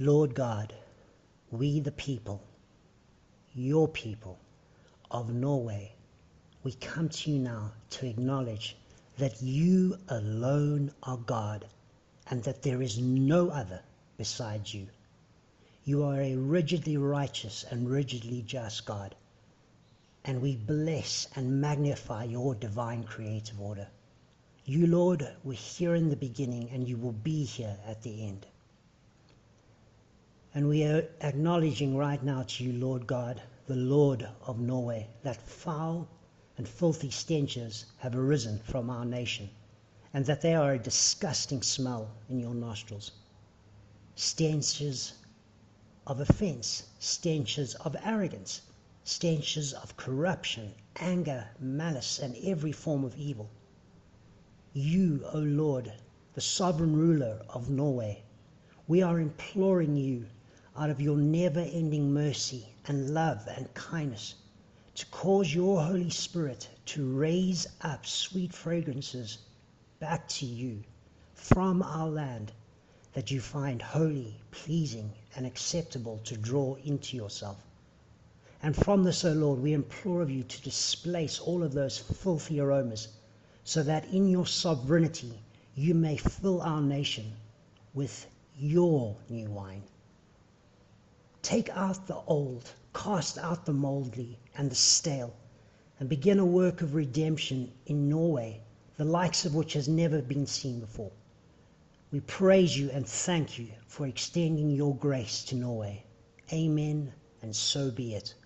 Lord God, we the people, your people of Norway, we come to you now to acknowledge that you alone are God and that there is no other besides you. You are a rigidly righteous and rigidly just God, and we bless and magnify your divine creative order. You, Lord, were here in the beginning, and you will be here at the end. And we are acknowledging right now to you, Lord God, the Lord of Norway, that foul and filthy stenches have arisen from our nation, and that they are a disgusting smell in your nostrils. Stenches of offense, stenches of arrogance, stenches of corruption, anger, malice, and every form of evil. You, O Lord, the sovereign ruler of Norway, we are imploring you out of your never-ending mercy and love and kindness to cause your Holy Spirit to raise up sweet fragrances back to you from our land, that you find holy, pleasing, and acceptable to draw into yourself. And from this, O Lord, we implore of you to displace all of those filthy aromas, so that in your sovereignty you may fill our nation with your new wine. Take out the old, cast out the mouldy and the stale, and begin a work of redemption in Norway, the likes of which has never been seen before. We praise you and thank you for extending your grace to Norway. Amen, and so be it.